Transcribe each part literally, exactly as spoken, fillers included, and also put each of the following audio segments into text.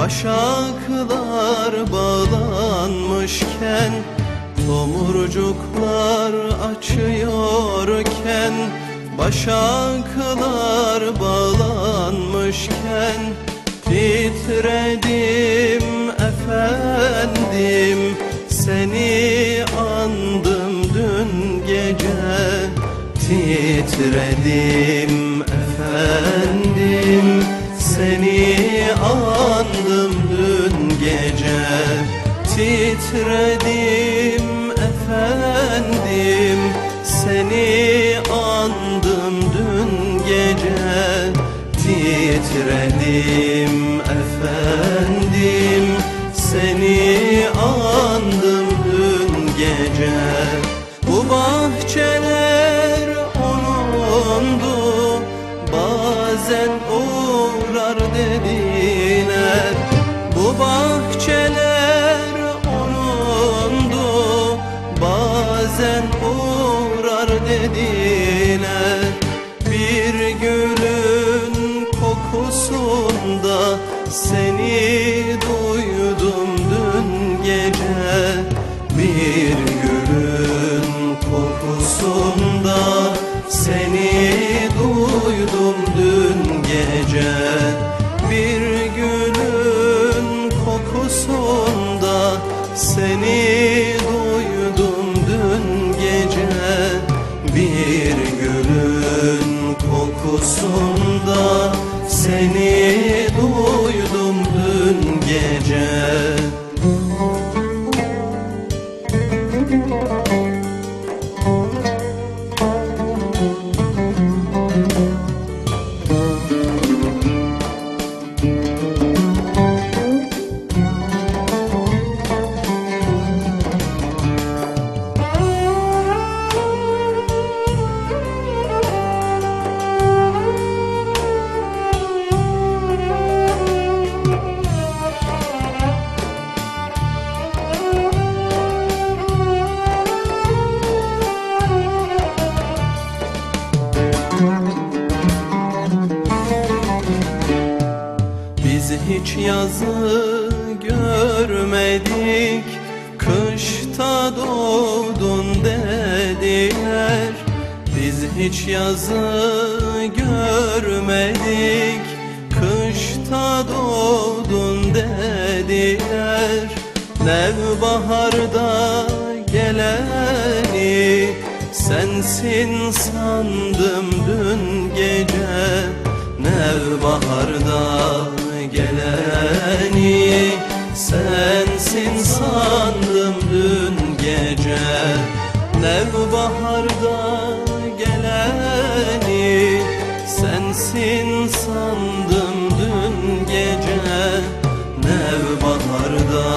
Başaklar bağlanmışken, tomurcuklar açıyorken, başaklar bağlanmışken, titredim efendim, seni andım dün gece. Titredim efendim, seni andım dün gece. Titredim efendim, seni andım dün gece. Titredim efendim, seni andım dün gece. Bu bahçeler onundu, bazen uğrar dediler. Bu bahçeler onundu, bazen uğrar dediler. Bir gülün kokusunda seni duydum dün gece. Bir gülün kokusunda seni duydum dün gece. Bir gülün kokusunda seni duydum dün gece. Bir gülün kokusunda seni duydum dün gece. Biz hiç yazı görmedik, kışta doğdun dediler. Biz hiç yazı görmedik, kışta doğdun dediler. Nevbaharda geleni sensin sandım dün gece. Nevbaharda geleni sensin sandım dün gece. Nevbaharda geleni sensin sandım dün gece. Nevbaharda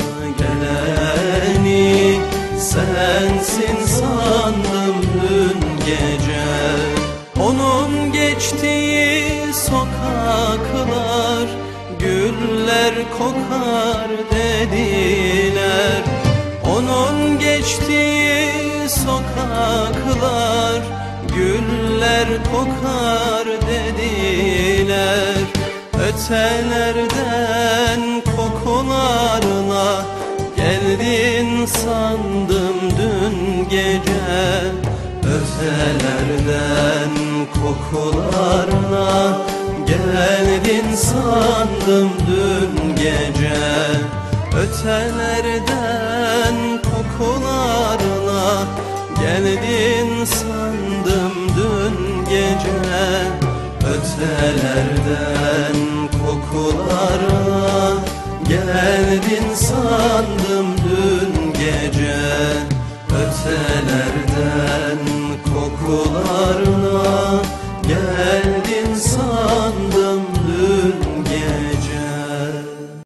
geleni sensin sandım dün gece. Onun geçtiği sokaklar güller kokar dediler. Onun geçtiği sokaklar güller kokar dediler. Ötelerden kokularla geldin sandım dün gece. Ötelerden kokularla geldin sandım dün gece. Ötelerden kokularla geldin sandım dün gece. Ötelerden kokularla geldin sandım